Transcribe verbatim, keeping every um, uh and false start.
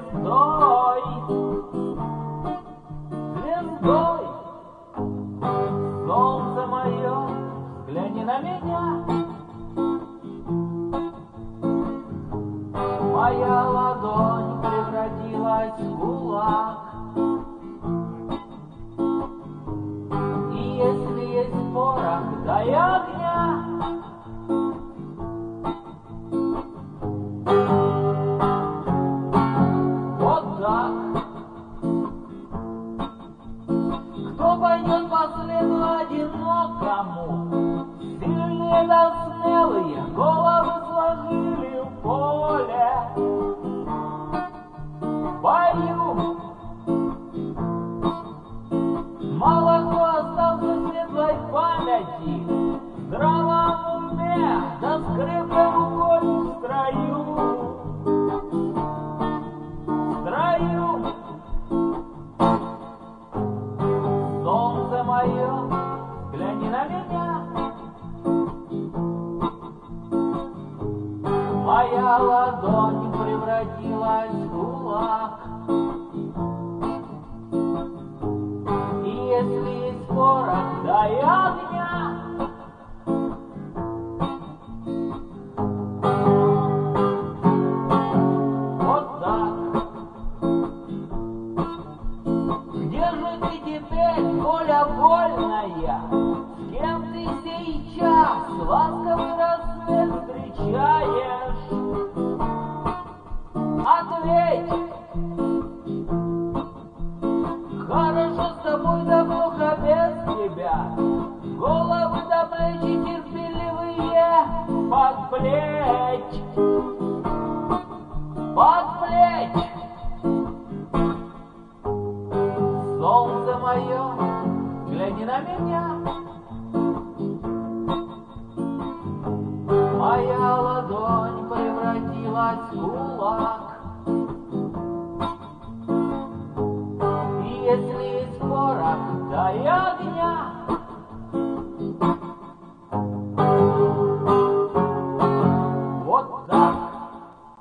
звездой, звездой. Солнце мое, взгляни на меня. Моя ладонь превратилась в кулак. И если есть порох, дай огня. Вот так. Кто пойдет по следу одинокому? Сильные да смелые головы сложили в поле. В бою мало кто остался в светлой памяти, в здравом уме, да скрепной рукой в строю. В строю. Солнце мое, гляни на меня. Моя ладонь превратилась в кулак. И если есть порох, дай огня. Вот так. Где же ты теперь, воля вольная? С кем ты сейчас ласковый рассвет встречаешь? Ответь! Хорошо с тобой, да плохо без тебя. Головы до плечи терпеливые под плечь, под плечь. Солнце мое, гляни на меня.